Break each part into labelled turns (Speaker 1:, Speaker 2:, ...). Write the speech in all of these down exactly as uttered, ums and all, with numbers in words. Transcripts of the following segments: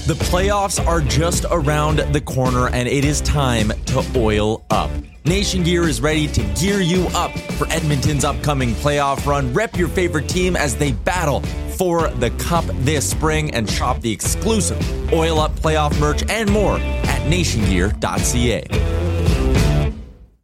Speaker 1: The playoffs are just around the corner, and it is time to oil up. Nation Gear is ready to gear you up for Edmonton's upcoming playoff run. Rep your favorite team as they battle for the cup this spring, and shop the exclusive Oil Up playoff merch and more at nation gear dot c a.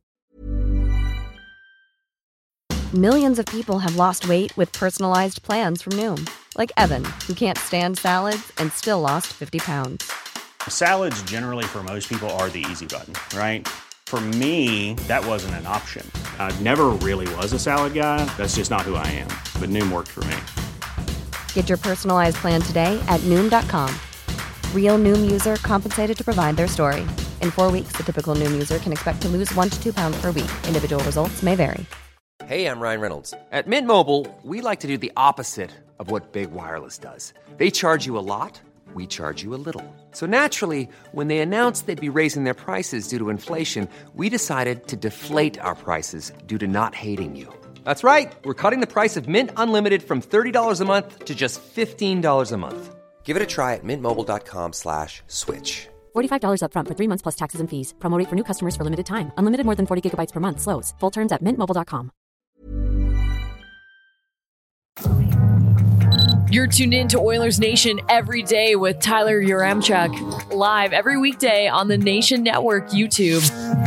Speaker 2: Millions of people have lost weight with personalized plans from Noom. Like Evan, who can't stand salads and still lost fifty pounds.
Speaker 3: Salads generally for most people are the easy button, right? For me, that wasn't an option. I never really was a salad guy. That's just not who I am. But Noom worked for me.
Speaker 2: Get your personalized plan today at Noom dot com. Real Noom user compensated to provide their story. In four weeks, the typical Noom user can expect to lose one to two pounds per week. Individual results may vary.
Speaker 4: Hey, I'm Ryan Reynolds. At Mint Mobile, we like to do the opposite of what Big Wireless does. They charge you a lot, we charge you a little. So naturally, when they announced they'd be raising their prices due to inflation, we decided to deflate our prices due to not hating you. That's right. We're cutting the price of Mint Unlimited from thirty dollars a month to just fifteen dollars a month. Give it a try at mintmobile.com slash switch.
Speaker 5: forty-five dollars up front for three months plus taxes and fees. Promo rate for new customers for limited time. Unlimited more than forty gigabytes per month. Slows full terms at mint mobile dot com.
Speaker 6: You're tuned in to Oilers Nation every day with Tyler Yaremchuk, live every weekday on the Nation Network YouTube.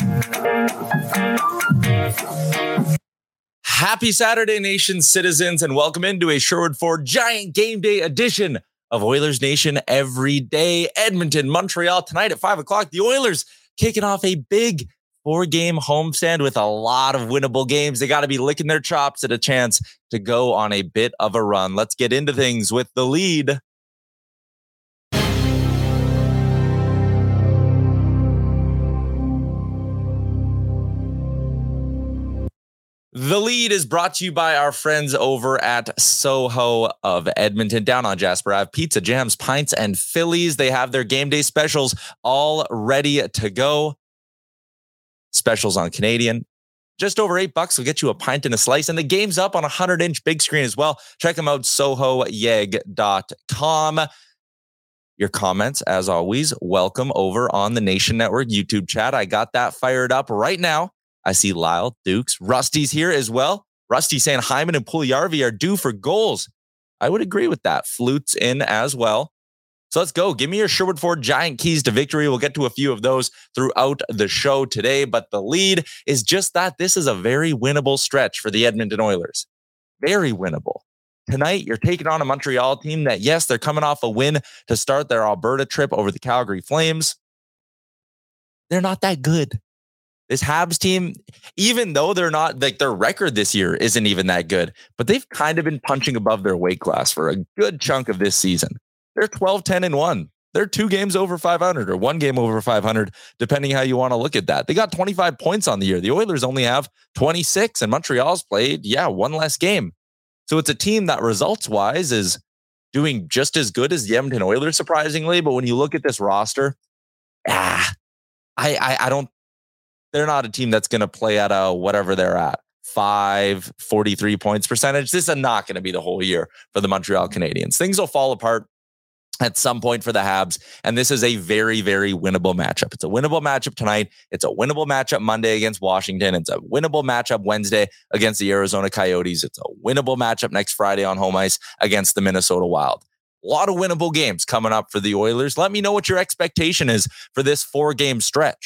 Speaker 1: Happy Saturday, Nation citizens, and welcome into a Sherwood Ford Giant Game Day edition of Oilers Nation every day. Edmonton, Montreal tonight at five o'clock. The Oilers kicking off a big four-game homestand with a lot of winnable games. They got to be licking their chops at a chance to go on a bit of a run. Let's get into things with the lead. The lead is brought to you by our friends over at Soho of Edmonton. Down on Jasper Ave, pizza, jams, pints, and Phillies. They have their game day specials all ready to go. Specials on Canadian. Just over eight bucks will get you a pint and a slice. And the game's up on a hundred inch big screen as well. Check them out, soho yeg dot com. Your comments, as always, welcome over on the Nation Network YouTube chat. I got that fired up right now. I see Lyle, Dukes, Rusty's here as well. Rusty saying Hyman and Puljujarvi are due for goals. I would agree with that. Flute's in as well. So let's go. Give me your Sherwood Ford Giant keys to victory. We'll get to a few of those throughout the show today, but the lead is just that. This is a very winnable stretch for the Edmonton Oilers. Very winnable. Tonight, you're taking on a Montreal team that, yes, they're coming off a win to start their Alberta trip over the Calgary Flames. They're not that good. This Habs team, even though they're not, like their record this year isn't even that good, but they've kind of been punching above their weight class for a good chunk of this season. They're twelve, ten, and one. They're two games over five hundred or one game over five hundred, depending how you want to look at that. They got twenty-five points on the year. The Oilers only have twenty-six, and Montreal's played, yeah, one less game. So it's a team that results-wise is doing just as good as the Edmonton Oilers, surprisingly. But when you look at this roster, ah, I, I, I don't, they're not a team that's going to play at a whatever they're at. five, forty-three points percentage. This is not going to be the whole year for the Montreal Canadiens. Things will fall apart at some point for the Habs, and this is a very, very winnable matchup. It's a winnable matchup tonight. It's a winnable matchup Monday against Washington. It's a winnable matchup Wednesday against the Arizona Coyotes. It's a winnable matchup next Friday on home ice against the Minnesota Wild. A lot of winnable games coming up for the Oilers. Let me know what your expectation is for this four-game stretch.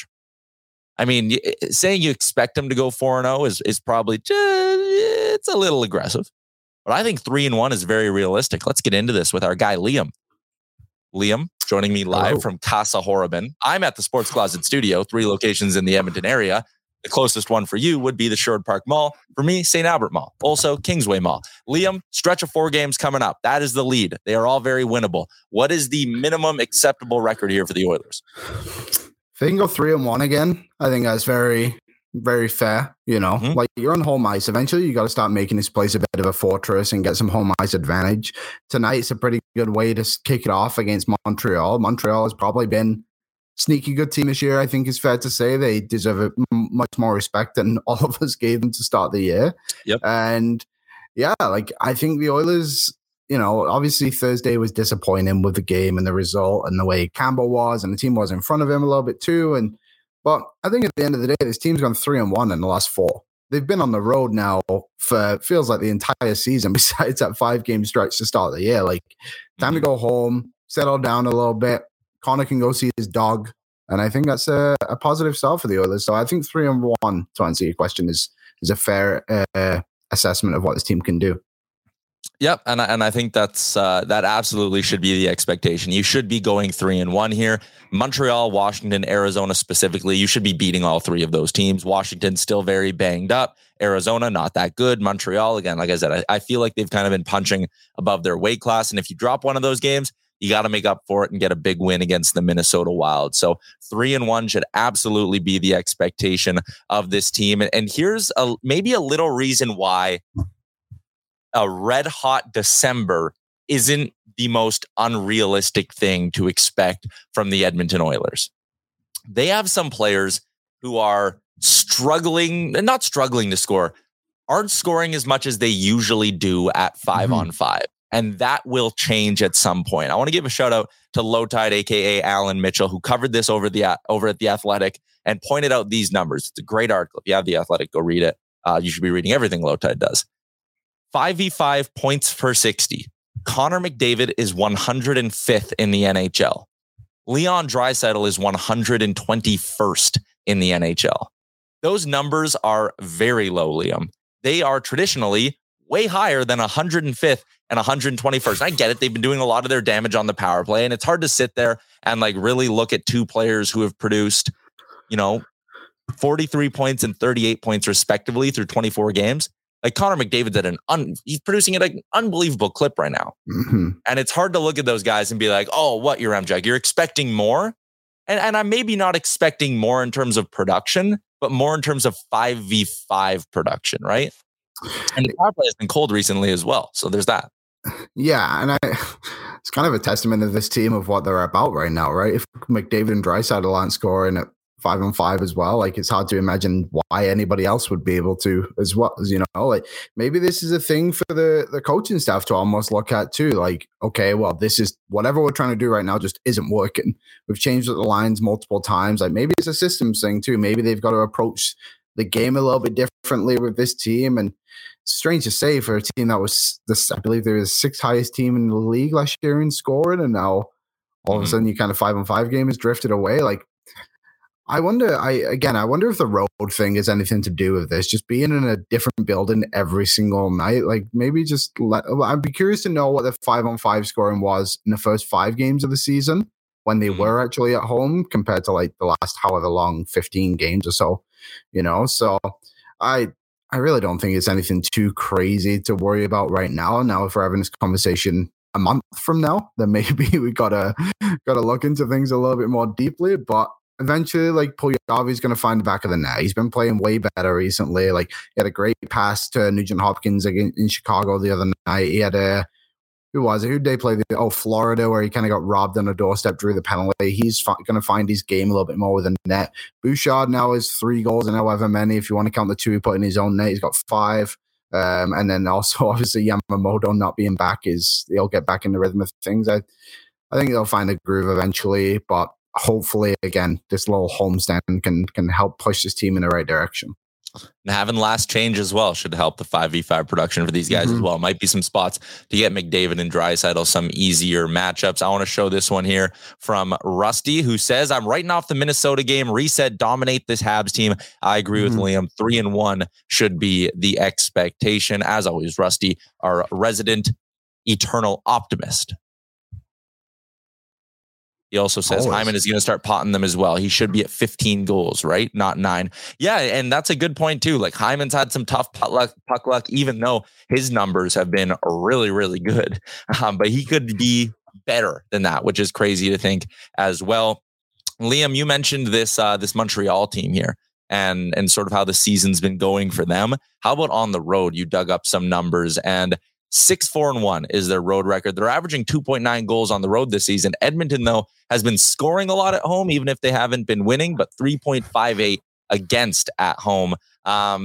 Speaker 1: I mean, saying you expect them to go four and oh is, is probably just, it's a little aggressive. But I think three and one is very realistic. Let's get into this with our guy, Liam. Liam, joining me live Hello. From Casa Horriban. I'm at the Sports Closet Studio, three locations in the Edmonton area. The closest one for you would be the Sherwood Park Mall. For me, Saint Albert Mall. Also, Kingsway Mall. Liam, stretch of four games coming up. That is the lead. They are all very winnable. What is the minimum acceptable record here for the Oilers?
Speaker 7: If they can go three and one again, I think that's very, very fair. You know, mm-hmm. like you're on home ice. Eventually, you got to start making this place a bit of a fortress and get some home ice advantage. Tonight's a pretty good way to kick it off against Montreal. Montreal has probably been sneaky good team this year. I think it's fair to say they deserve it much more respect than all of us gave them to start the year.
Speaker 1: Yep.
Speaker 7: And yeah, like I think the Oilers you know, obviously Thursday was disappointing with the game and the result and the way Campbell was, and the team was in front of him a little bit too. And but I think at the end of the day, this team's gone three and one in the last four. They've been on the road now for feels like the entire season, besides that five game stretch to start the year. Like, time to go home, settle down a little bit. Connor can go see his dog. And I think that's a, a positive start for the Oilers. So I think three and one, to answer your question, is is a fair uh, assessment of what this team can do.
Speaker 1: Yep, and I, and I think that's uh, that absolutely should be the expectation. You should be going three and one here. Montreal, Washington, Arizona specifically, you should be beating all three of those teams. Washington still very banged up. Arizona not that good. Montreal, again, like I said, I, I feel like they've kind of been punching above their weight class. And if you drop one of those games, you got to make up for it and get a big win against the Minnesota Wild. So three and one should absolutely be the expectation of this team. And, and here's a, maybe a little reason why a red hot December isn't the most unrealistic thing to expect from the Edmonton Oilers. They have some players who are struggling, not struggling to score, aren't scoring as much as they usually do at five mm-hmm. on five. And that will change at some point. I want to give a shout out to Low Tide, A K A Alan Mitchell, who covered this over the over at The Athletic and pointed out these numbers. It's a great article. If you have The Athletic, go read it. Uh, you should be reading everything Low Tide does. five v five points per sixty. Connor McDavid is one hundred fifth in the N H L. Leon Draisaitl is one hundred twenty-first in the N H L. Those numbers are very low, Liam. They are traditionally way higher than one hundred fifth and one hundred twenty-first. I get it. They've been doing a lot of their damage on the power play, and it's hard to sit there and like really look at two players who have produced, you know, forty-three points and thirty-eight points respectively through twenty-four games. Like Connor McDavid's at an un, he's producing at an unbelievable clip right now.
Speaker 7: Mm-hmm.
Speaker 1: And it's hard to look at those guys and be like, oh, what, you're Yourem Jug? You're expecting more? And, and I'm maybe not expecting more in terms of production, but more in terms of five v five production, right? And the power play has been cold recently as well. So there's that.
Speaker 7: Yeah, and I, it's kind of a testament to this team of what they're about right now, right? If McDavid and Draisaitl aren't scoring at five on five as well, like it's hard to imagine why anybody else would be able to as well. As you know, like maybe this is a thing for the the coaching staff to almost look at too. Like, okay, well, this is whatever we're trying to do right now just isn't working. We've changed the lines multiple times. Like maybe it's a systems thing too. Maybe they've got to approach the game a little bit differently with this team. And it's strange to say for a team that was this, I believe they were the sixth highest team in the league last year in scoring, and now all mm-hmm. of a sudden you kind of five on five game has drifted away. Like, I wonder, I again, I wonder if the road thing has anything to do with this. Just being in a different building every single night, like maybe just let. I'd be curious to know what the five on five scoring was in the first five games of the season when they mm-hmm. were actually at home compared to like the last however long fifteen games or so. You know, so I I really don't think it's anything too crazy to worry about right now. Now, if we're having this conversation a month from now, then maybe we gotta gotta look into things a little bit more deeply. But eventually, like Puljujarvi's going to find the back of the net. He's been playing way better recently. Like he had a great pass to Nugent Hopkins again in Chicago the other night. He had a who was it? Who did they play? The, oh, Florida, where he kind of got robbed on a doorstep, drew the penalty. He's fi- going to find his game a little bit more with the net. Bouchard now has three goals and however many. If you want to count the two he put in his own net, he's got five. Um, and then also, obviously, Yamamoto not being back is he'll get back in the rhythm of things. I, I think they'll find a groove eventually, but hopefully, again, this little homestand can can help push this team in the right direction.
Speaker 1: And having last change as well should help the five v five production for these guys mm-hmm. as well. Might be some spots to get McDavid and Draisaitl some easier matchups. I want to show this one here from Rusty, who says, I'm writing off the Minnesota game. Reset, dominate this Habs team. I agree mm-hmm. with Liam. Three and one should be the expectation. As always, Rusty, our resident eternal optimist. He also says Always. Hyman is going to start potting them as well. He should be at fifteen goals, right? Not nine. Yeah, and that's a good point too. Like Hyman's had some tough puck luck, puck luck, even though his numbers have been really, really good. Um, but he could be better than that, which is crazy to think as well. Liam, you mentioned this uh, this Montreal team here and and sort of how the season's been going for them. How about on the road? You dug up some numbers and Six, four, and one is their road record. They're averaging two point nine goals on the road this season. Edmonton, though, has been scoring a lot at home, even if they haven't been winning, but three point five eight against at home. Um,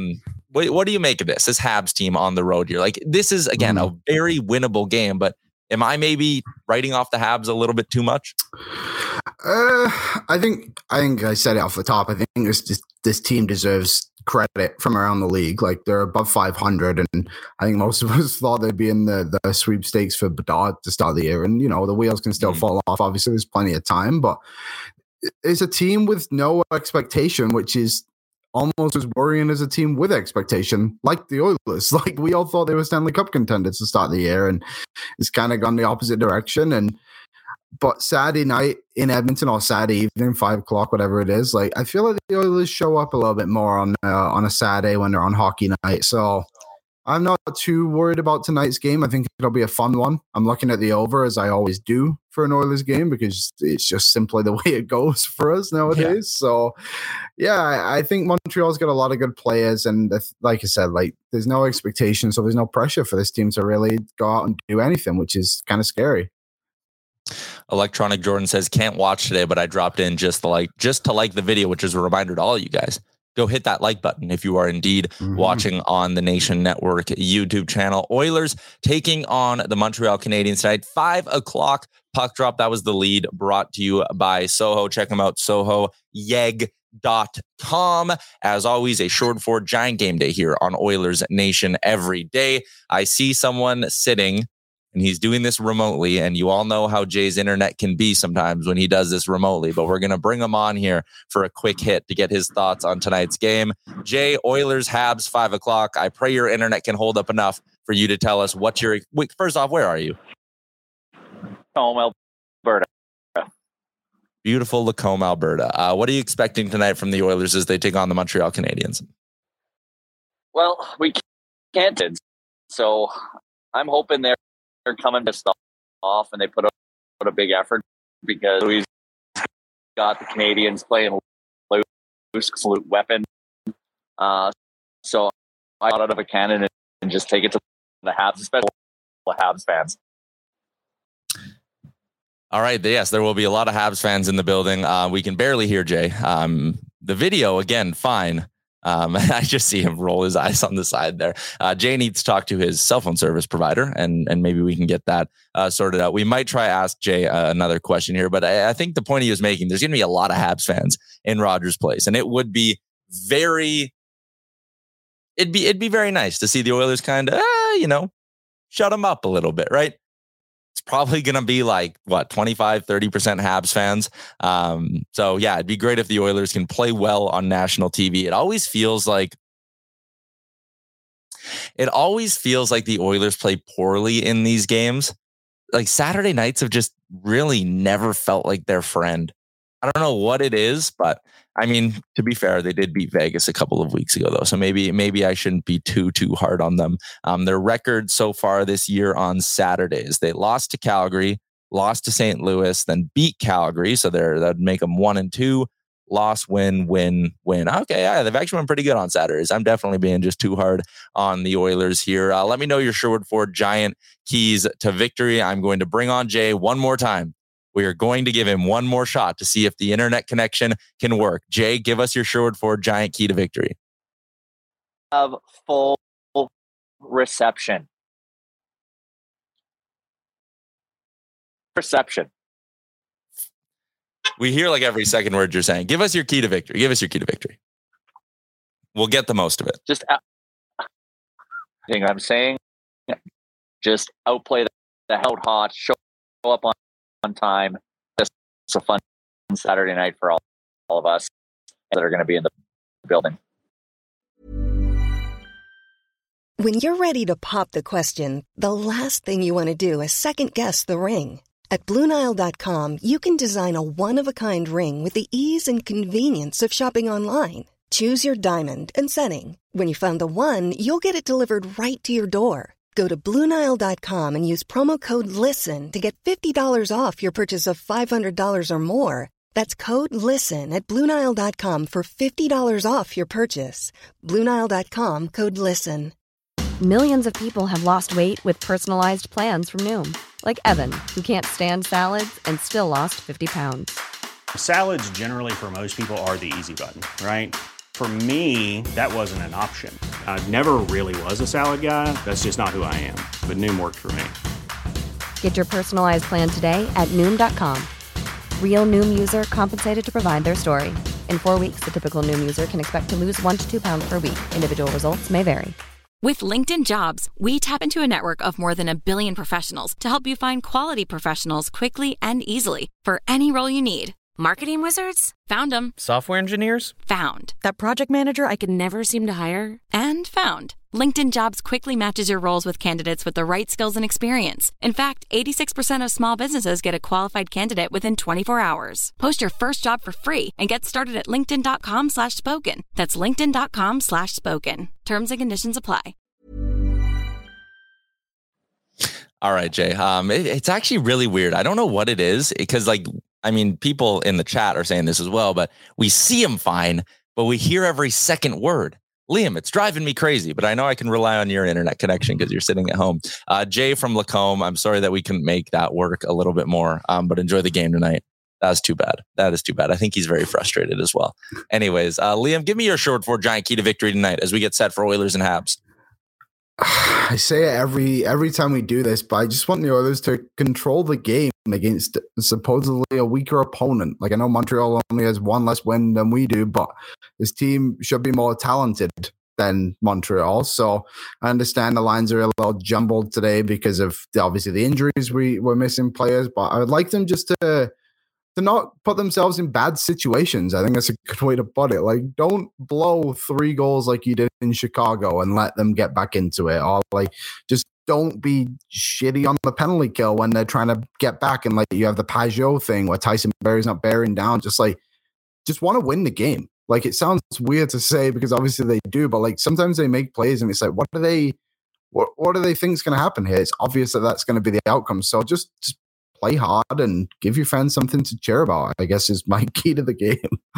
Speaker 1: what, what do you make of this? This Habs team on the road here. Like, this is, again, mm. a very winnable game, but am I maybe writing off the Habs a little bit too much?
Speaker 7: Uh, I think I think I said it off the top. I think this this, this team deserves credit from around the league. Like, they're above five hundred, and I think most of us thought they'd be in the, the sweepstakes for Bedard to start the year. And, you know, the wheels can still mm. fall off. Obviously, there's plenty of time, but it's a team with no expectation, which is almost as worrying as a team with expectation, like the Oilers. Like, we all thought they were Stanley Cup contenders to start the year, and it's kind of gone the opposite direction. And but Saturday night in Edmonton, or Saturday evening, five o'clock, whatever it is, like, I feel like the Oilers show up a little bit more on uh, on a Saturday when they're on hockey night. So I'm not too worried about tonight's game. I think it'll be a fun one. I'm looking at the over, as I always do for an Oilers game, because it's just simply the way it goes for us nowadays. Yeah. So, yeah, I, I think Montreal's got a lot of good players, and like I said, like, there's no expectation, so there's no pressure for this team to really go out and do anything, which is kind of scary.
Speaker 1: Electronic Jordan says, can't watch today, but I dropped in just to like just to like the video, which is a reminder to all you guys. Go hit that like button if you are indeed mm-hmm. watching on the Nation Network YouTube channel. Oilers taking on the Montreal Canadiens tonight, five o'clock puck drop. That was the lead, brought to you by Soho. Check them out, soho yeg dot com. As always, a short for Giant Game Day here on Oilers Nation every day. I see someone sitting, and he's doing this remotely, and you all know how Jay's internet can be sometimes when he does this remotely, but we're going to bring him on here for a quick hit to get his thoughts on tonight's game. Jay, Oilers, Habs, five o'clock. I pray your internet can hold up enough for you to tell us what you're... Wait, first off, where are you?
Speaker 8: Lacombe, Alberta.
Speaker 1: Beautiful Lacombe, Alberta. Uh, what are you expecting tonight from the Oilers as they take on the Montreal Canadiens?
Speaker 8: Well, we can't, so I'm hoping they're They're coming to stop off, and they put a, put a big effort, because we've got the Canadians playing loose, absolute weapon. Uh, so I got out of a cannon and, and just take it to the Habs, especially the Habs fans.
Speaker 1: All right. Yes, there will be a lot of Habs fans in the building. Uh, we can barely hear Jay. Um, the video, again, fine. Um, I just see him roll his eyes on the side there. Uh, Jay needs to talk to his cell phone service provider, and and maybe we can get that uh, sorted out. We might try ask Jay uh, another question here, but I, I think the point he was making, there's going to be a lot of Habs fans in Rogers Place, and it would be very, it'd be it'd be very nice to see the Oilers kind of, uh, you know, shut them up a little bit, right? It's probably going to be like, what, twenty-five, thirty percent Habs fans. Um, so, yeah, it'd be great if the Oilers can play well on national T V. It always feels like it always feels like the Oilers play poorly in these games. Like, Saturday nights have just really never felt like their friend. I don't know what it is, but I mean, to be fair, they did beat Vegas a couple of weeks ago, though. So maybe maybe I shouldn't be too, too hard on them. Um, their record so far this year on Saturdays, they lost to Calgary, lost to Saint Louis, then beat Calgary. So they're, that'd make them one and two. Loss, win, win, win. Okay, yeah, they've actually been pretty good on Saturdays. I'm definitely being just too hard on the Oilers here. Uh, let me know your Sherwood Ford Giant keys to victory. I'm going to bring on Jay one more time. We are going to give him one more shot to see if the internet connection can work. Jay, give us your Sherwood Ford Giant key to victory.
Speaker 8: Of full reception. Reception.
Speaker 1: We hear like every second word you're saying. Give us your key to victory. Give us your key to victory. We'll get the most of it.
Speaker 8: Just, uh, I think I'm saying, just outplay the, the held hot, show up on, on time. Just it's a fun Saturday night for all, all of us that are going to be in the building.
Speaker 9: When you're ready to pop the question, the last thing you want to do is second guess the ring. At Blue Nile dot com, you can design a one-of-a-kind ring with the ease and convenience of shopping online. Choose your diamond and setting. When you find the one, you'll get it delivered right to your door. Go to Blue Nile dot com and use promo code LISTEN to get fifty dollars off your purchase of five hundred dollars or more. That's code LISTEN at Blue Nile dot com for fifty dollars off your purchase. Blue Nile dot com, code LISTEN.
Speaker 2: Millions of people have lost weight with personalized plans from Noom. Like Evan, who can't stand salads and still lost fifty pounds.
Speaker 3: Salads generally for most people are the easy button, right? For me, that wasn't an option. I never really was a salad guy. That's just not who I am. But Noom worked for me.
Speaker 2: Get your personalized plan today at Noom dot com. Real Noom user compensated to provide their story. In four weeks, the typical Noom user can expect to lose one to two pounds per week. Individual results may vary.
Speaker 10: With LinkedIn Jobs, we tap into a network of more than a billion professionals to help you find quality professionals quickly and easily for any role you need. Marketing wizards? Found them.
Speaker 11: Software engineers?
Speaker 10: Found. That project manager I could never seem to hire? And found. LinkedIn Jobs quickly matches your roles with candidates with the right skills and experience. In fact, eighty-six percent of small businesses get a qualified candidate within twenty-four hours. Post your first job for free and get started at linkedin.com slash spoken. That's linkedin.com slash spoken. Terms and conditions apply.
Speaker 1: All right, Jay. Um, it, it's actually really weird. I don't know what it is because, like, I mean, people in the chat are saying this as well, but we see him fine, but we hear every second word. Liam, it's driving me crazy, but I know I can rely on your internet connection because you're sitting at home. Uh, Jay from Lacombe, I'm sorry that we couldn't make that work a little bit more, um, but enjoy the game tonight. That was too bad. That is too bad. I think he's very frustrated as well. Anyways, uh, Liam, give me your short for giant key to victory tonight as we get set for Oilers and Habs.
Speaker 7: I say it every every time we do this, but I just want the Oilers to control the game against supposedly a weaker opponent. Like, I know Montreal only has one less win than we do, but this team should be more talented than Montreal. So I understand the lines are a little jumbled today because of the, obviously the injuries. We were missing players, but I would like them just to to not put themselves in bad situations. I think that's a good way to put it. Like, don't blow three goals like you did in Chicago and let them get back into it. Or like, just don't be shitty on the penalty kill when they're trying to get back. And like, you have the Pajot thing where Tyson Barrie's not bearing down. Just like, just want to win the game. Like, it sounds weird to say because obviously they do, but like sometimes they make plays and it's like, what do they, what, what do they think is going to happen here? It's obvious that that's going to be the outcome. So just, just play hard and give your fans something to cheer about, I guess, is my key to the game.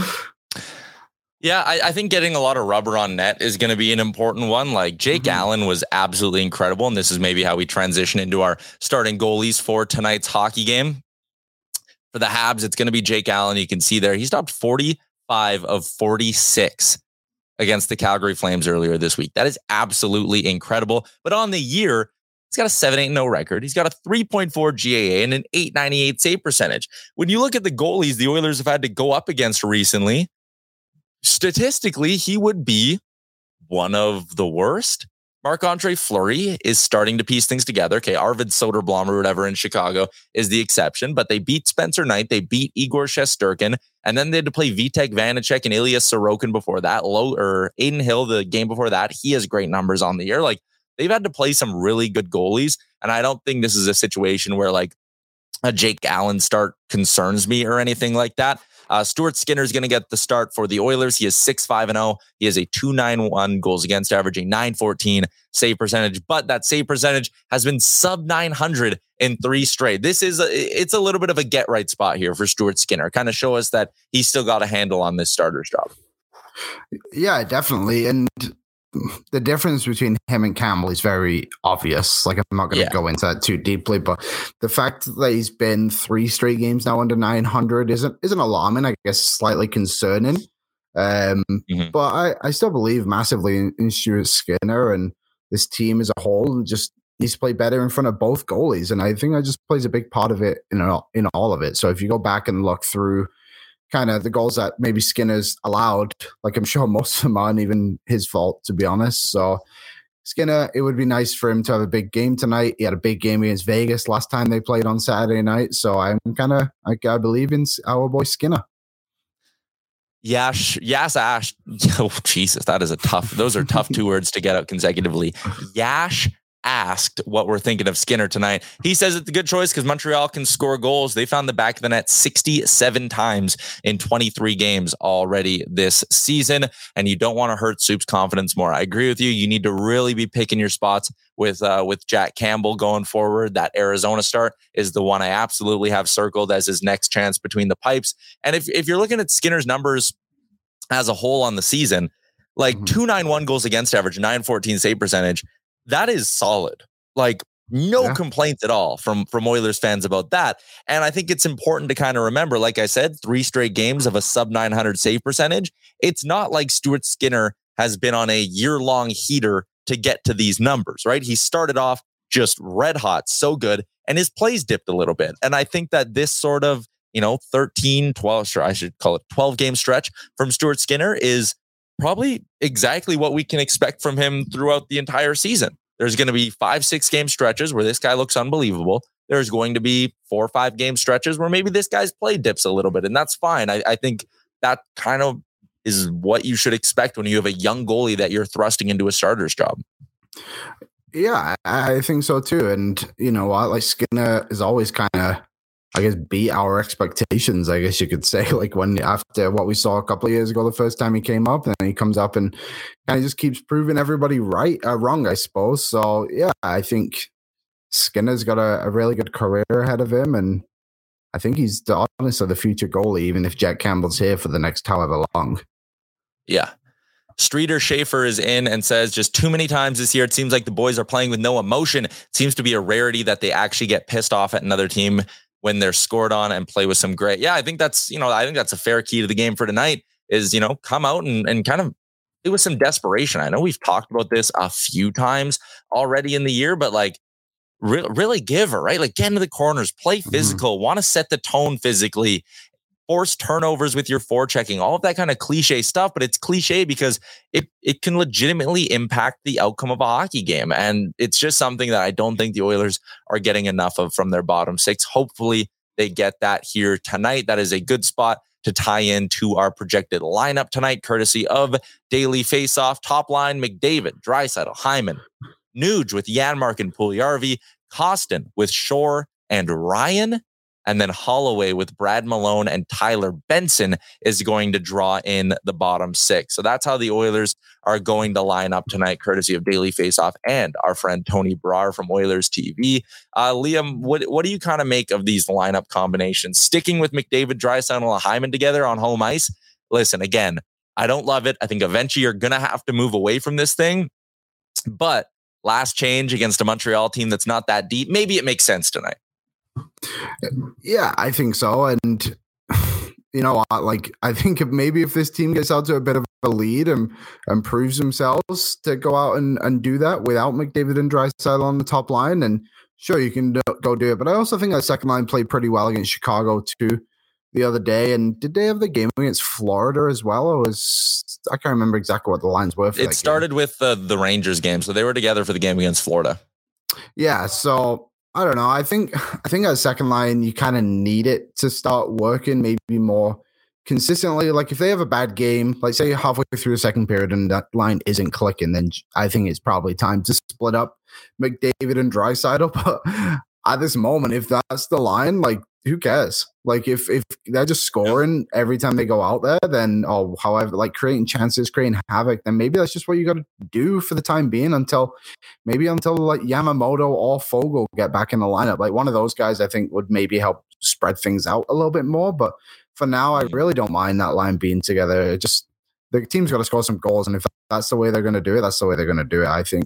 Speaker 1: Yeah, I, I think getting a lot of rubber on net is going to be an important one. Like, Jake mm-hmm. Allen was absolutely incredible, and this is maybe how we transition into our starting goalies for tonight's hockey game. For the Habs, it's going to be Jake Allen. You can see there, he stopped forty-five of forty-six against the Calgary Flames earlier this week. That is absolutely incredible. But on the year, he's got a seven eight oh record. He's got a three point four G A A and an eight ninety-eight save percentage. When you look at the goalies the Oilers have had to go up against recently, statistically, he would be one of the worst. Marc-Andre Fleury is starting to piece things together. Okay, Arvid Soderblom or whatever in Chicago is the exception, but they beat Spencer Knight, they beat Igor Shesterkin, and then they had to play Vitek Vanacek and Ilya Sorokin before that. Low or Aiden Hill, the game before that, he has great numbers on the year. Like, they've had to play some really good goalies, and I don't think this is a situation where like a Jake Allen start concerns me or anything like that. Uh, Stuart Skinner is going to get the start for the Oilers. He is six five and oh. He has a two ninety-one goals against average, a nine fourteen save percentage, but that save percentage has been sub nine hundred in three straight. This is a, it's a little bit of a get right spot here for Stuart Skinner. Kind of show us that he's still got a handle on this starter's job.
Speaker 7: Yeah, definitely. And the difference between him and Campbell is very obvious. Like, I'm not going to yeah. go into that too deeply, but the fact that he's been three straight games now under nine hundred isn't isn't alarming. I guess slightly concerning. Um, mm-hmm. But I, I still believe massively in, in Stuart Skinner and this team as a whole, and just needs to play better in front of both goalies. And I think that just plays a big part of it in all, in all of it. So if you go back and look through kind of the goals that maybe Skinner's allowed, like, I'm sure most of them aren't even his fault, to be honest. So Skinner, it would be nice for him to have a big game tonight. He had a big game against Vegas last time they played on Saturday night. So I'm kind of, like, I believe in our boy Skinner.
Speaker 1: Yash, Yash Ash. Oh, Jesus, that is a tough, those are tough two words to get out consecutively. Yash asked what we're thinking of Skinner tonight. He says it's a good choice because Montreal can score goals. They found the back of the net sixty-seven times in twenty-three games already this season, and you don't want to hurt Soup's confidence more. I agree with you. You need to really be picking your spots with uh, with Jack Campbell going forward. That Arizona start is the one I absolutely have circled as his next chance between the pipes. And if, if you're looking at Skinner's numbers as a whole on the season, like mm-hmm. two ninety-one goals against average, nine fourteen save percentage, that is solid. Like, No
Speaker 7: Yeah.
Speaker 1: complaints at all from, from Oilers fans about that. And I think it's important to kind of remember, like I said, three straight games of a sub nine hundred save percentage. It's not like Stuart Skinner has been on a year-long heater to get to these numbers, right? He started off just red hot, so good, and his plays dipped a little bit. And I think that this sort of, you know, thirteen, twelve, sure, I should call it twelve game stretch from Stuart Skinner is probably exactly what we can expect from him throughout the entire season. There's going to be five, six game stretches where this guy looks unbelievable. There's going to be four or five game stretches where maybe this guy's play dips a little bit, and that's fine. I, I think that kind of is what you should expect when you have a young goalie that you're thrusting into a starter's job.
Speaker 7: Yeah, I, I think so too. And you know what? Like Skinner is always kind of, I guess, beat our expectations, I guess you could say. Like when after what we saw a couple of years ago, the first time he came up, and he comes up and kind of just keeps proving everybody right, uh, wrong, I suppose. So yeah, I think Skinner's got a, a really good career ahead of him, and I think he's the, honestly the future goalie, even if Jack Campbell's here for the next however long.
Speaker 1: Yeah. Streeter Schaefer is in and says, just too many times this year, it seems like the boys are playing with no emotion. It seems to be a rarity that they actually get pissed off at another team when they're scored on and play with some grit. Yeah, I think that's, you know, I think that's a fair key to the game for tonight is, you know, come out and, and kind of do with some desperation. I know we've talked about this a few times already in the year, but like re- really give her, right? Like get into the corners, play physical, mm-hmm. want to set the tone physically, force turnovers with your forechecking, all of that kind of cliche stuff, but it's cliche because it it can legitimately impact the outcome of a hockey game. And it's just something that I don't think the Oilers are getting enough of from their bottom six. Hopefully they get that here tonight. That is a good spot to tie into our projected lineup tonight, courtesy of Daily Faceoff. Top line, McDavid, Draisaitl, Hyman, Nuge with Janmark and Puljujarvi, Kostin with Shore and Ryan, and then Holloway with Brad Malone and Tyler Benson is going to draw in the bottom six. So that's how the Oilers are going to line up tonight, courtesy of Daily Faceoff and our friend Tony Brar from Oilers T V. Uh, Liam, what, what do you kind of make of these lineup combinations? Sticking with McDavid, Draisaitl, and Hyman together on home ice? Listen, again, I don't love it. I think eventually you're going to have to move away from this thing. But last change against a Montreal team that's not that deep, maybe it makes sense tonight.
Speaker 7: Yeah, I think so. And, you know, like, I think if maybe if this team gets out to a bit of a lead and, and proves themselves to go out and, and do that without McDavid and Draisaitl on the top line, and sure, you can do, go do it. But I also think that second line played pretty well against Chicago too the other day. And did they have the game against Florida as well? Or was, I can't remember exactly what the lines were for
Speaker 1: It
Speaker 7: that
Speaker 1: started
Speaker 7: game.
Speaker 1: with the, the Rangers game. So they were together for the game against Florida.
Speaker 7: Yeah, so I don't know. I think I think as second line, you kind of need it to start working maybe more consistently. Like if they have a bad game, like say halfway through the second period and that line isn't clicking, then I think it's probably time to split up McDavid and Draisaitl. But at this moment, if that's the line, like who cares? Like if if they're just scoring every time they go out there, then or however, like creating chances, creating havoc, then maybe that's just what you got to do for the time being until maybe until like Yamamoto or Fogle get back in the lineup. Like one of those guys, I think would maybe help spread things out a little bit more. But for now, I really don't mind that line being together. It just the team's got to score some goals, and if that's the way they're going to do it, that's the way they're going to do it, I think.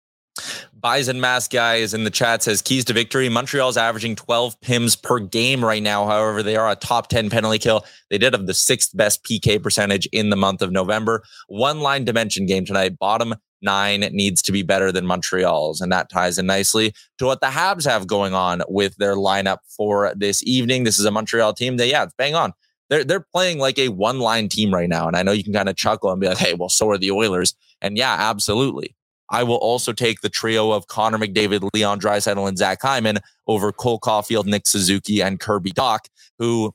Speaker 1: Bison Mask guy is in the chat, says keys to victory. Montreal's averaging twelve P I Ms per game right now. However, they are a top ten penalty kill. They did have the sixth best P K percentage in the month of November. One line dimension game tonight. Bottom nine needs to be better than Montreal's. And that ties in nicely to what the Habs have going on with their lineup for this evening. This is a Montreal team that, yeah, it's bang on. They're, they're playing like a one-line team right now. And I know you can kind of chuckle and be like, hey, well, so are the Oilers. And yeah, absolutely. I will also take the trio of Connor McDavid, Leon Draisaitl, and Zach Hyman over Cole Caulfield, Nick Suzuki, and Kirby Dach, who,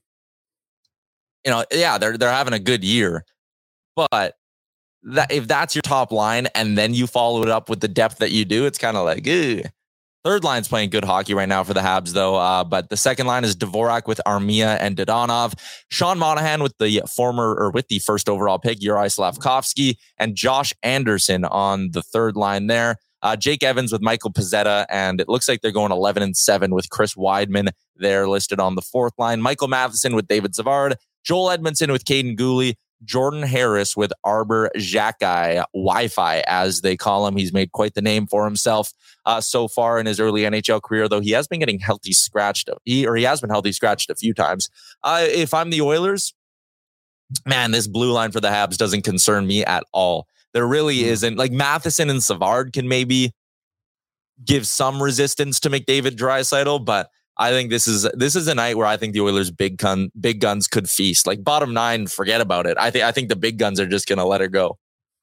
Speaker 1: you know, yeah, they're they're having a good year. But that if that's your top line and then you follow it up with the depth that you do, it's kind of like, ew. Third line's playing good hockey right now for the Habs, though. Uh, but the second line is Dvorak with Armia and Dodonov, Sean Monahan with the former or with the first overall pick, Juraj Slafkovsky, and Josh Anderson on the third line there. Uh, Jake Evans with Michael Pezzetta, and it looks like they're going eleven and seven with Chris Weidman there listed on the fourth line. Michael Matheson with David Savard, Joel Edmondson with Caden Gooley, Jordan Harris with Arbor Xhekaj Wi-Fi, as they call him. He's made quite the name for himself uh, so far in his early N H L career, though he has been getting healthy scratched. He, or he has been healthy scratched a few times. Uh, if I'm the Oilers, man, this blue line for the Habs doesn't concern me at all. There really isn't. Like Matheson and Savard can maybe give some resistance to McDavid Draisaitl, but I think this is this is a night where I think the Oilers' big gun big guns could feast. Like bottom nine, forget about it. I think I think the big guns are just going to let her go.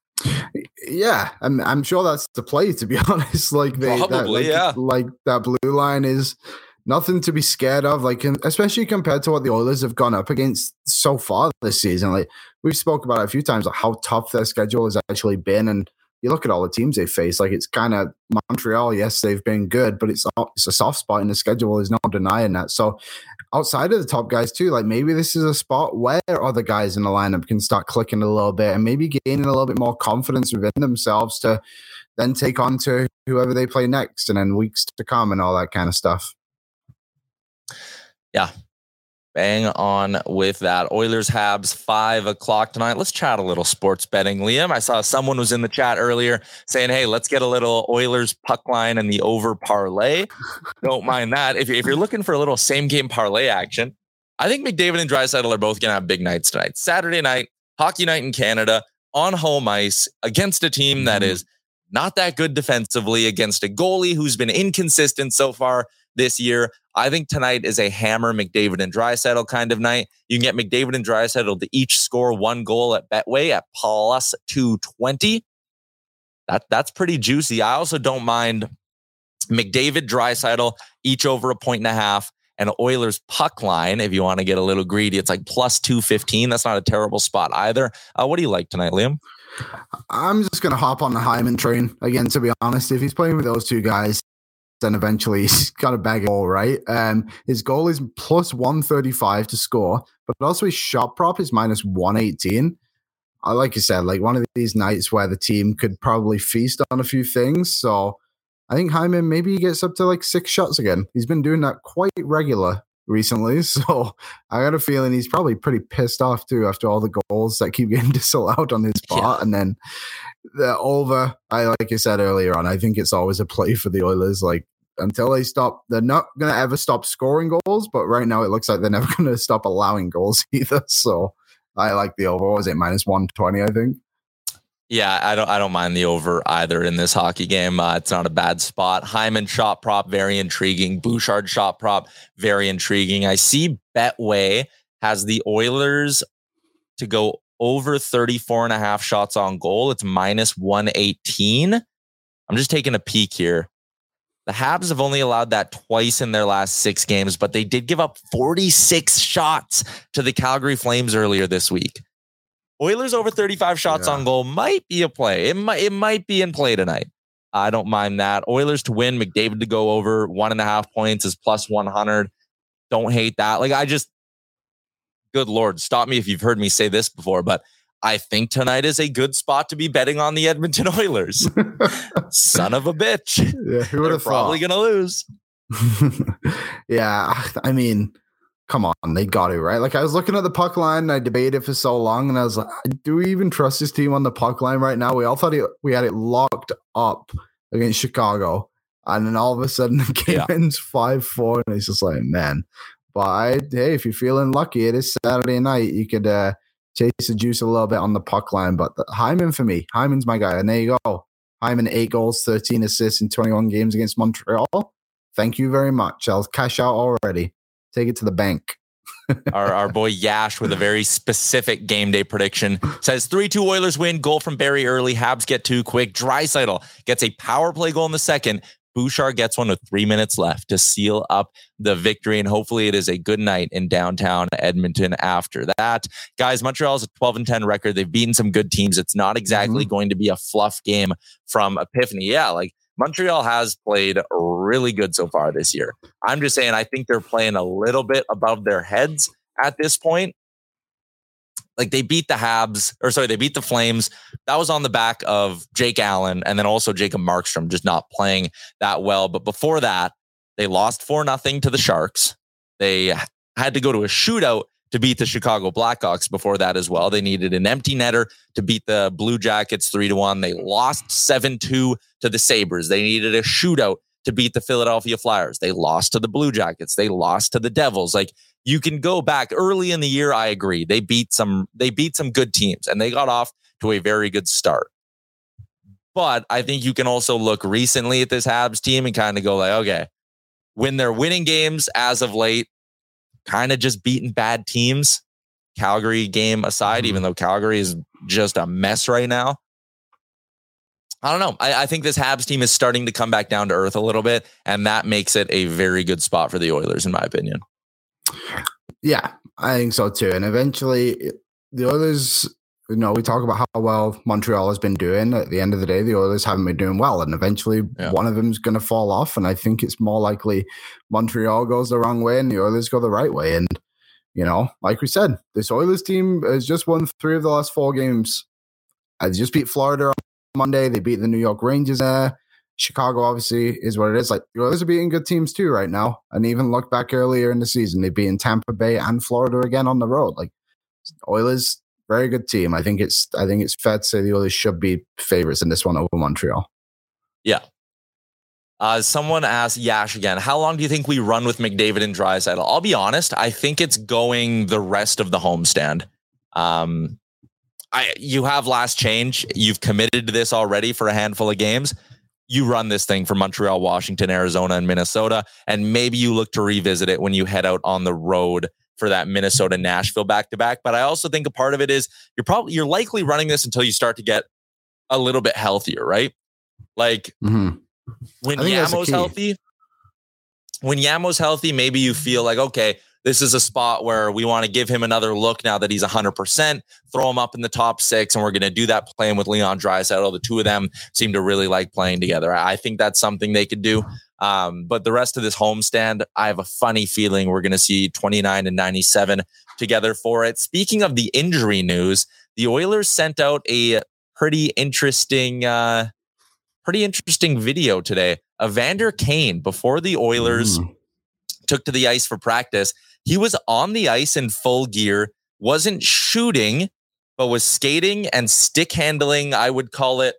Speaker 7: Yeah, I'm I'm sure that's the play. To be honest, like they
Speaker 1: probably
Speaker 7: that, like,
Speaker 1: yeah,
Speaker 7: like that blue line is nothing to be scared of. Like especially compared to what the Oilers have gone up against so far this season. Like we've spoke about it a few times, like how tough their schedule has actually been, and you look at all the teams they face, like it's kind of Montreal. Yes, they've been good, but it's it's a soft spot in the schedule. There's no denying that. So outside of the top guys too, like maybe this is a spot where other guys in the lineup can start clicking a little bit and maybe gaining a little bit more confidence within themselves to then take on to whoever they play next and then weeks to come and all that kind of stuff.
Speaker 1: Yeah. Bang on with that. Oilers Habs, five o'clock tonight. Let's chat a little sports betting, Liam. I saw someone was in the chat earlier saying, hey, let's get a little Oilers puck line and the over parlay. Don't mind that. If, if you're looking for a little same game parlay action, I think McDavid and Draisaitl are both going to have big nights tonight. Saturday night, hockey night in Canada, on home ice against a team that is not that good defensively, against a goalie who's been inconsistent so far this year. I think tonight is a hammer McDavid and Draisaitl kind of night. You can get McDavid and Draisaitl to each score one goal at Betway at plus two twenty. That, that's pretty juicy. I also don't mind McDavid, Draisaitl, each over a point and a half, and Oilers puck line. If you want to get a little greedy, it's like plus two fifteen. That's not a terrible spot either. Uh, what do you like tonight, Liam?
Speaker 7: I'm just going to hop on the Hyman train again, to be honest. If he's playing with those two guys, then eventually he's got to bag it all, right? Um, his goal is plus one thirty-five to score, but also his shot prop is minus one eighteen. I like you said, like one of these nights where the team could probably feast on a few things. So I think Hyman maybe gets up to like six shots again. He's been doing that quite regular recently. So I got a feeling he's probably pretty pissed off too after all the goals that keep getting disallowed on his part. Yeah. And then the over, I like I said earlier on, I think it's always a play for the Oilers. Like until they stop, they're not going to ever stop scoring goals, but right now it looks like they're never going to stop allowing goals either. So I like the over. What was it, minus one twenty, I think?
Speaker 1: Yeah, I don't I don't mind the over either in this hockey game. Uh, it's not a bad spot. Hyman shot prop, very intriguing. Bouchard shot prop, very intriguing. I see Betway has the Oilers to go over thirty-four and a half shots on goal. It's minus one eighteen. I'm just taking a peek here. The Habs have only allowed that twice in their last six games, but they did give up forty-six shots to the Calgary Flames earlier this week. Oilers over thirty-five shots yeah. on goal might be a play. It might, it might be in play tonight. I don't mind that. Oilers to win, McDavid to go over one and a half points is plus one hundred. Don't hate that. Like I just, good Lord, stop me if you've heard me say this before, but I think tonight is a good spot to be betting on the Edmonton Oilers. Son of a bitch.
Speaker 7: Yeah, who would have
Speaker 1: probably going to lose.
Speaker 7: Yeah, I mean, come on, they got it, right? Like I was looking at the puck line and I debated for so long and I was like, do we even trust this team on the puck line right now? We all thought it, we had it locked up against Chicago. And then all of a sudden the game yeah. ends five four and it's just like, man. But I, hey, if you're feeling lucky, it is Saturday night. You could uh, chase the juice a little bit on the puck line. But the, Hyman for me, Hyman's my guy. And there you go. Hyman, eight goals, thirteen assists in twenty-one games against Montreal. Thank you very much. I'll cash out already. Take it to the bank.
Speaker 1: our, our boy Yash with a very specific game day prediction says three two Oilers win. Goal from Barry early. Habs get two quick. Draisaitl gets a power play goal in the second. Bouchard gets one with three minutes left to seal up the victory. And hopefully it is a good night in downtown Edmonton after that. Guys, Montreal's a twelve and ten record. They've beaten some good teams. It's not exactly mm-hmm. going to be a fluff game from Epiphany. Yeah, like Montreal has played really good so far this year. I'm just saying, I think they're playing a little bit above their heads at this point. Like they beat the Habs, or sorry, they beat the Flames. That was on the back of Jake Allen and then also Jacob Markstrom just not playing that well. But before that, they lost four nothing to the Sharks. They had to go to a shootout to beat the Chicago Blackhawks before that as well. They needed an empty netter to beat the Blue Jackets three to one. They lost seven two to the Sabres. They needed a shootout to beat the Philadelphia Flyers. They lost to the Blue Jackets. They lost to the Devils. Like, you can go back early in the year. I agree. They beat some, they beat some good teams and they got off to a very good start. But I think you can also look recently at this Habs team and kind of go like, okay, when they're winning games as of late, kind of just beating bad teams, Calgary game aside, mm-hmm. even though Calgary is just a mess right now. I don't know. I, I think this Habs team is starting to come back down to earth a little bit, and that makes it a very good spot for the Oilers, in my opinion.
Speaker 7: Yeah, I think so too. And eventually, the Oilers, you know, we talk about how well Montreal has been doing. At the end of the day, the Oilers haven't been doing well, and eventually yeah. one of them is going to fall off. And I think it's more likely Montreal goes the wrong way and the Oilers go the right way. And, you know, like we said, this Oilers team has just won three of the last four games. They just beat Florida on Monday. They beat the New York Rangers there. Chicago obviously is what it is. Like, the Oilers are beating good teams too right now. And even look back earlier in the season, they've beaten Tampa Bay and Florida again on the road. Like, Oilers, very good team. I think it's I think it's fair to say the Oilers should be favorites in this one over Montreal.
Speaker 1: Yeah. Uh, someone asked Yash again, how long do you think we run with McDavid and Draisaitl? I'll be honest, I think it's going the rest of the homestand. Um, I you have last change. You've committed to this already for a handful of games. You run this thing for Montreal, Washington, Arizona, and Minnesota, and maybe you look to revisit it when you head out on the road for that Minnesota Nashville back to back. But I also think a part of it is you're probably you're likely running this until you start to get a little bit healthier, right? Like mm-hmm. when Yamo's healthy, when Yamo's healthy, maybe you feel like, okay, this is a spot where we want to give him another look now that he's one hundred percent, throw him up in the top six, and we're going to do that playing with Leon Draisaitl. The two of them seem to really like playing together. I think that's something they could do. Um, but the rest of this homestand, I have a funny feeling we're going to see twenty-nine and ninety-seven together for it. Speaking of the injury news, the Oilers sent out a pretty interesting, uh, pretty interesting video today. Evander Kane, before the Oilers mm. took to the ice for practice, he was on the ice in full gear, wasn't shooting, but was skating and stick handling. I would call it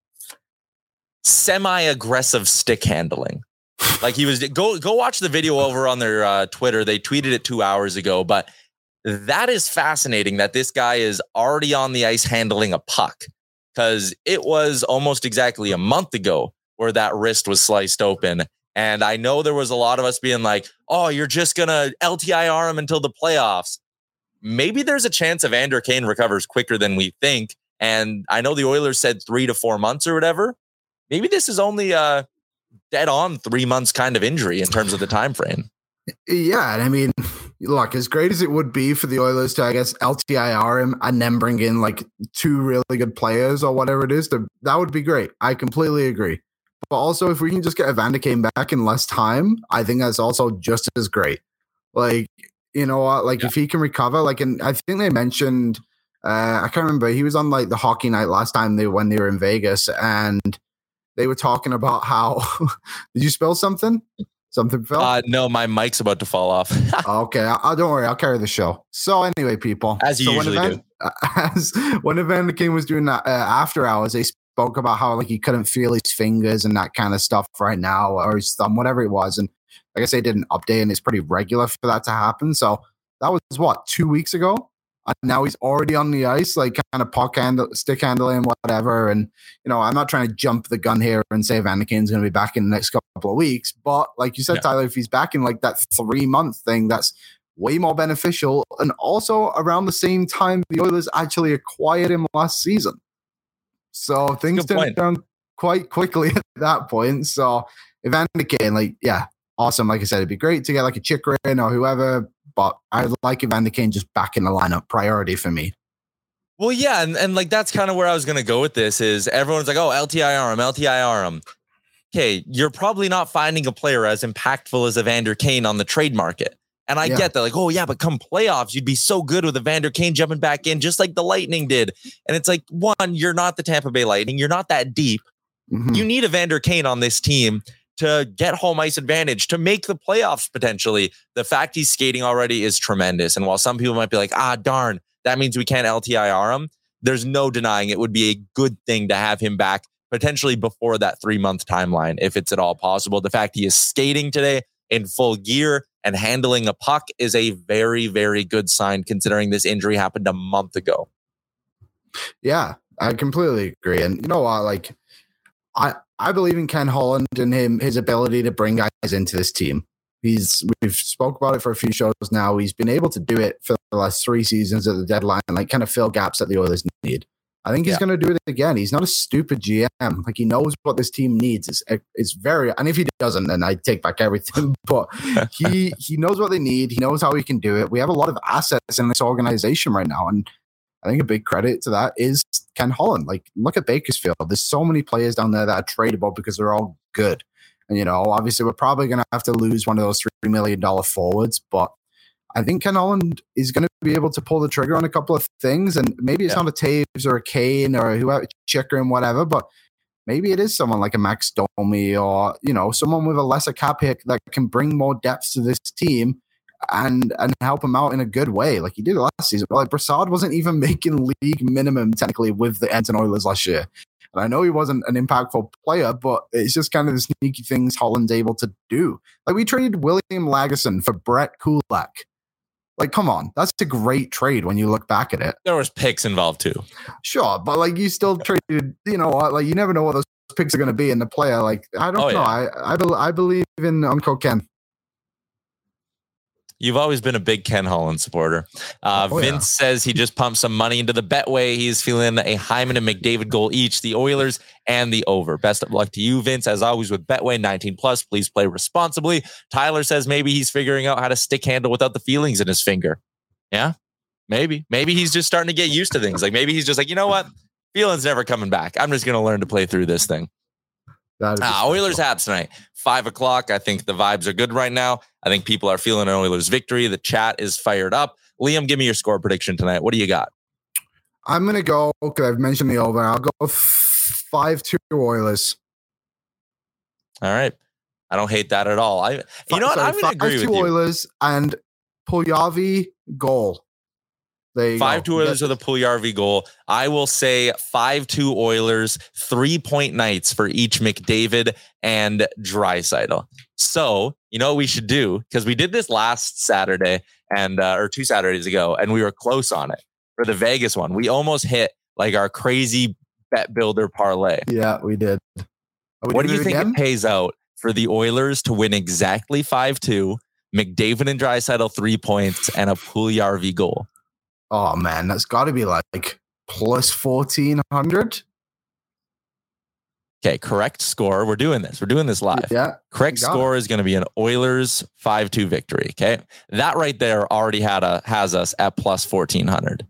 Speaker 1: semi-aggressive stick handling. Like he was go go watch the video over on their uh, Twitter. They tweeted it two hours ago, but that is fascinating that this guy is already on the ice handling a puck, because it was almost exactly a month ago where that wrist was sliced open. And I know there was a lot of us being like, oh, you're just going to L T I R him until the playoffs. Maybe there's a chance Evander Kane recovers quicker than we think. And I know the Oilers said three to four months or whatever. Maybe this is only a dead on three months kind of injury in terms of the time frame.
Speaker 7: Yeah. And I mean, look, as great as it would be for the Oilers to, I guess, L T I R him and then bring in like two really good players or whatever it is, to, that would be great. I completely agree. But also, if we can just get Evander Kane back in less time, I think that's also just as great. Like, you know what? Like, yeah. if he can recover, like, and I think they mentioned, uh, I can't remember, he was on like the Hockey Night last time they when they were in Vegas, and they were talking about how. Did you spill something? Something, Phil?
Speaker 1: Uh, no, my mic's about to fall off.
Speaker 7: Okay, I, I, don't worry, I'll carry the show. So anyway, people,
Speaker 1: as you
Speaker 7: so
Speaker 1: usually
Speaker 7: when Evander,
Speaker 1: do.
Speaker 7: As when Evander Kane was doing that uh, after hours, they spoke about how like he couldn't feel his fingers and that kind of stuff right now, or his thumb, whatever it was. And I guess they did an update, and it's pretty regular for that to happen. So that was what, two weeks ago, and now he's already on the ice, like kind of puck handle, stick handling, whatever. And you know, I'm not trying to jump the gun here and say Evander Kane's going to be back in the next couple of weeks, but like you said, yeah. Tyler, if he's back in like that three month thing, that's way more beneficial. And also around the same time, the Oilers actually acquired him last season. So things turned down quite quickly at that point. So Evander Kane, like, yeah, awesome. Like I said, it'd be great to get like a Chychrun or whoever, but I'd like Evander Kane just back in the lineup. Priority for me.
Speaker 1: Well, yeah, and, and like that's kind of where I was going to go with this is everyone's like, oh, L T I R him, L T I R him. Okay, you're probably not finding a player as impactful as Evander Kane on the trade market. And I yeah. get that, like, oh, yeah, but come playoffs, you'd be so good with Evander Kane jumping back in just like the Lightning did. And it's like, one, you're not the Tampa Bay Lightning. You're not that deep. Mm-hmm. You need Evander Kane on this team to get home ice advantage, to make the playoffs potentially. The fact he's skating already is tremendous. And while some people might be like, ah, darn, that means we can't L T I R him, there's no denying it would be a good thing to have him back potentially before that three-month timeline, if it's at all possible. The fact he is skating today in full gear and handling a puck is a very, very good sign considering this injury happened a month ago.
Speaker 7: Yeah, I completely agree. And you know what, like, I, I believe in Ken Holland and him, his ability to bring guys into this team. He's we've spoke about it for a few shows now. He's been able to do it for the last three seasons at the deadline, like kind of fill gaps that the Oilers need. I think he's yeah. going to do it again. He's not a stupid G M. Like, he knows what this team needs. It's, it's very, and if he doesn't, then I take back everything. But he he knows what they need. He knows how he can do it. We have a lot of assets in this organization right now, and I think a big credit to that is Ken Holland. Like, look at Bakersfield. There's so many players down there that are tradable because they're all good. And, you know, obviously we're probably going to have to lose one of those three million dollars forwards, but I think Ken Holland is going to be able to pull the trigger on a couple of things. And maybe it's yeah. not a Taves or a Kane or whoever, Chicker and whatever, but maybe it is someone like a Max Domi or, you know, someone with a lesser cap hit that can bring more depth to this team and and help him out in a good way, like he did last season. Like, Brassard wasn't even making league minimum technically with the Edmonton Oilers last year. And I know he wasn't an impactful player, but it's just kind of the sneaky things Holland's able to do. Like, we traded William Lagesson for Brett Kulak. Like, come on, that's a great trade when you look back at it.
Speaker 1: There was picks involved too.
Speaker 7: Sure, but like, you still traded, you know what, like, you never know what those picks are going to be in the player. Like, I don't oh, know. Yeah. I I, be- I believe in Uncle Ken.
Speaker 1: You've always been a big Ken Holland supporter. Uh, oh, Vince yeah. says he just pumped some money into the Betway. He's feeling a Hyman and McDavid goal each, the Oilers and the over. Best of luck to you, Vince. As always with Betway, nineteen plus, please play responsibly. Tyler says maybe he's figuring out how to stick handle without the feelings in his finger. Yeah, maybe. Maybe he's just starting to get used to things. Like, maybe he's just like, you know what? Feelings never coming back. I'm just going to learn to play through this thing. Ah, Oilers Habs tonight, five o'clock. I think the vibes are good right now. I think people are feeling an Oilers victory. The chat is fired up. Liam, give me your score prediction tonight. What do you got?
Speaker 7: I'm going to go, because I've mentioned the over. I'll go five two Oilers.
Speaker 1: All right. I don't hate that at all. I, you know what? Sorry, I'm going to agree with you.
Speaker 7: Oilers and Puljujarvi goal.
Speaker 1: Five two Oilers with a Puljujarvi goal. I will say five two Oilers, three point nights for each McDavid and Draisaitl. So, you know what we should do? Because we did this last Saturday and uh, or two Saturdays ago, and we were close on it for the Vegas one. We almost hit like our crazy bet builder parlay.
Speaker 7: Yeah, we did. We
Speaker 1: what do you think again? It pays out for the Oilers to win exactly five two, McDavid and Draisaitl three points, and a Puljujarvi goal?
Speaker 7: Oh, man, that's got to be like plus fourteen hundred.
Speaker 1: Okay, correct score. We're doing this. We're doing this live.
Speaker 7: Yeah.
Speaker 1: Correct score it. Is going to be an Oilers five two victory. Okay. That right there already had a has us at plus fourteen hundred.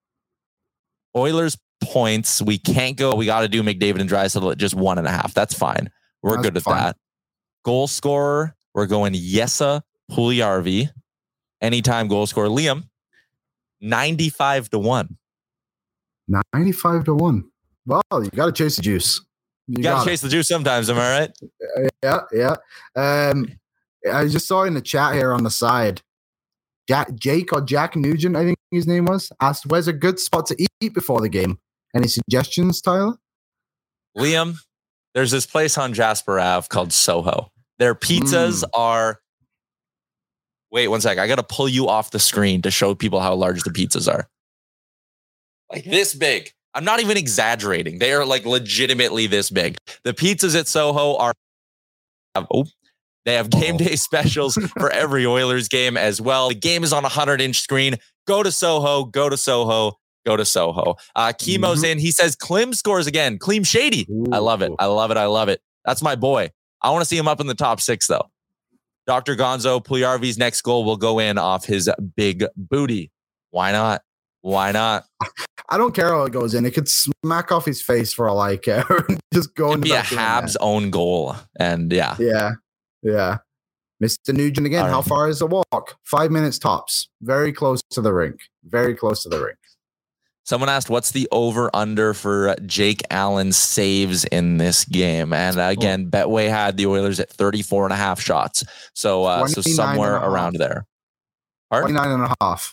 Speaker 1: Oilers points. We can't go. We got to do McDavid and Draisaitl at just one and a half. That's fine. We're that's good with fine. That. Goal scorer. We're going Jesse Puljujarvi. Anytime goal scorer. Liam. ninety-five to one.
Speaker 7: ninety-five to one. Well, you got to chase the juice.
Speaker 1: You, you got to chase the juice sometimes. Am I right?
Speaker 7: Yeah, yeah. Um, I just saw in the chat here on the side, Jack, Jake or Jack Nugent, I think his name was, asked, where's a good spot to eat before the game? Any suggestions, Tyler?
Speaker 1: Liam, there's this place on Jasper Ave called Soho. Their pizzas mm. are... Wait one sec. I got to pull you off the screen to show people how large the pizzas are. Like this big. I'm not even exaggerating. They are like legitimately this big. The pizzas at Soho are... Oh, they have game day specials for every Oilers game as well. The game is on a hundred inch screen. Go to Soho. Go to Soho. Go to Soho. Uh, Chemo's mm-hmm. in. He says Klim scores again. Klim Shady. Ooh. I love it. I love it. I love it. That's my boy. I want to see him up in the top six though. Doctor Gonzo, Puljujarvi's next goal will go in off his big booty. Why not? Why not?
Speaker 7: I don't care how it goes in. It could smack off his face for all I care. Just go
Speaker 1: It'd be a Habs own goal. And yeah.
Speaker 7: Yeah. Yeah. Mister Nugent again. Right. How far is the walk? Five minutes tops. Very close to the rink. Very close to the rink.
Speaker 1: Someone asked, what's the over-under for Jake Allen's saves in this game? And uh, again, Betway had the Oilers at thirty-four and a half shots. So, uh, so somewhere around there.
Speaker 7: Pardon? twenty-nine and a half.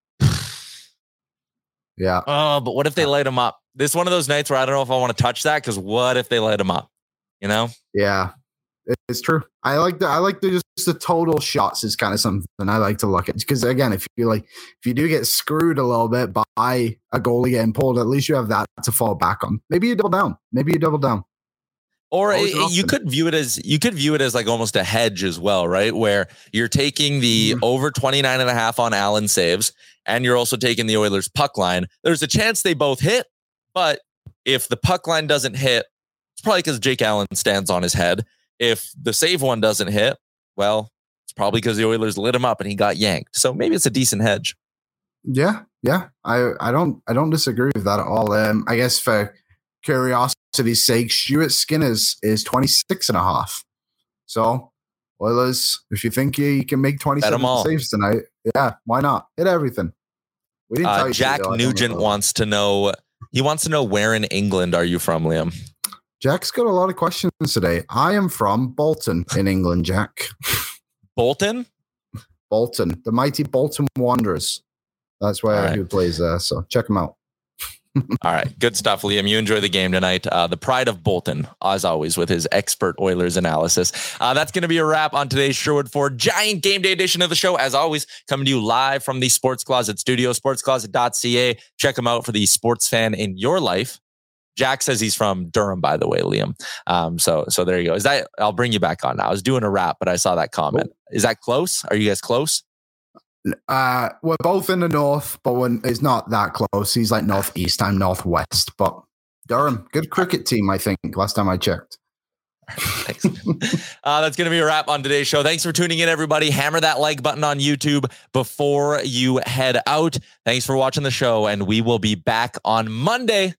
Speaker 7: Yeah.
Speaker 1: Oh, but what if they light him up? This is one of those nights where I don't know if I want to touch that, because what if they light him up? You know?
Speaker 7: Yeah, it's true. I like the I like the just the total shots is kind of something I like to look at, because again, if you like if you do get screwed a little bit by a goalie getting pulled, at least you have that to fall back on. Maybe you double down. Maybe you double down.
Speaker 1: Or it, you could view it as you could view it as like almost a hedge as well, right? Where you're taking the mm-hmm. over twenty-nine and a half on Allen saves, and you're also taking the Oilers puck line. There's a chance they both hit, but if the puck line doesn't hit, it's probably because Jake Allen stands on his head. If the save one doesn't hit, well, it's probably because the Oilers lit him up and he got yanked. So maybe it's a decent hedge.
Speaker 7: Yeah, yeah. I, I don't I don't disagree with that at all. Um, I guess for curiosity's sake, Stuart Skinner's is twenty-six and a half. So, Oilers, if you think you can make twenty-seven saves tonight, yeah, why not? Hit everything. We didn't
Speaker 1: uh,
Speaker 7: tell you
Speaker 1: Jack
Speaker 7: to,
Speaker 1: Nugent wants to know, he wants to know where in England are you from, Liam?
Speaker 7: Jack's got a lot of questions today. I am from Bolton in England, Jack.
Speaker 1: Bolton?
Speaker 7: Bolton, the mighty Bolton Wanderers. That's where right. he plays there, so check him out.
Speaker 1: All right. Good stuff, Liam. You enjoy the game tonight. Uh, the pride of Bolton, as always, with his expert Oilers analysis. Uh, that's going to be a wrap on today's Sherwood Ford Giant Game Day edition of the show. As always, coming to you live from the Sports Closet studio, sports closet dot c a. Check them out for the sports fan in your life. Jack says he's from Durham, by the way, Liam. Um, so, so there you go. Is that? I'll bring you back on now. I was doing a wrap, but I saw that comment. Is that close? Are you guys close?
Speaker 7: Uh, we're both in the north, but when it's not that close. He's like northeast, I'm northwest. But Durham, good cricket team, I think. Last time I checked.
Speaker 1: Thanks. uh, that's going to be a wrap on today's show. Thanks for tuning in, everybody. Hammer that like button on YouTube before you head out. Thanks for watching the show, and we will be back on Monday.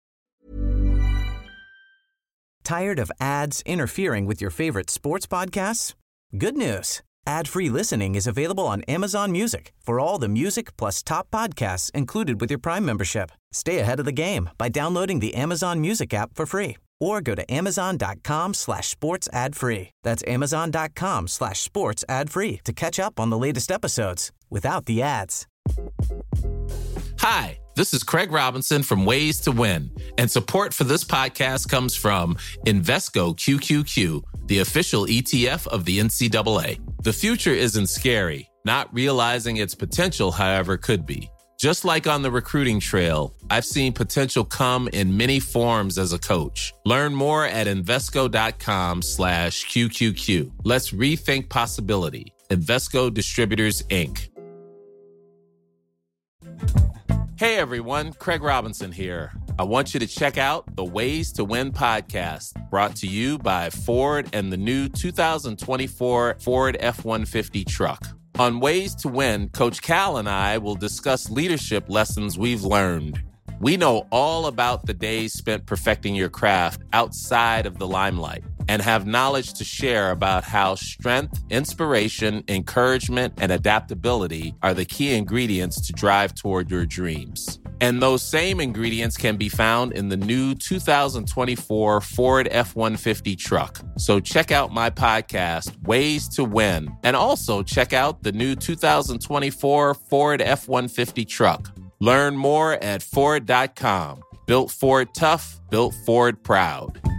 Speaker 11: Tired of ads interfering with your favorite sports podcasts? Good news. Ad-free listening is available on Amazon Music for all the music plus top podcasts included with your Prime membership. Stay ahead of the game by downloading the Amazon Music app for free or go to amazon.com slash sports ad free. That's amazon.com slash sports ad free to catch up on the latest episodes without the ads.
Speaker 12: Hi, this is Craig Robinson from Ways to Win, and support for this podcast comes from Invesco Q Q Q, the official E T F of the N C double A. The future isn't scary. Not realizing its potential, however, could be. Just like on the recruiting trail, I've seen potential come in many forms as a coach. Learn more at Invesco.com slash QQQ. Let's rethink possibility. Invesco Distributors, Incorporated. Hey everyone, Craig Robinson here. I want you to check out the Ways to Win podcast, brought to you by Ford and the new two thousand twenty-four Ford F one fifty truck. On Ways to Win, Coach Cal and I will discuss leadership lessons we've learned. We know all about the days spent perfecting your craft outside of the limelight and have knowledge to share about how strength, inspiration, encouragement, and adaptability are the key ingredients to drive toward your dreams. And those same ingredients can be found in the new two thousand twenty-four Ford F one fifty truck. So check out my podcast, Ways to Win, and also check out the new two thousand twenty-four Ford F one fifty truck. Learn more at Ford dot com. Built Ford tough, built Ford proud.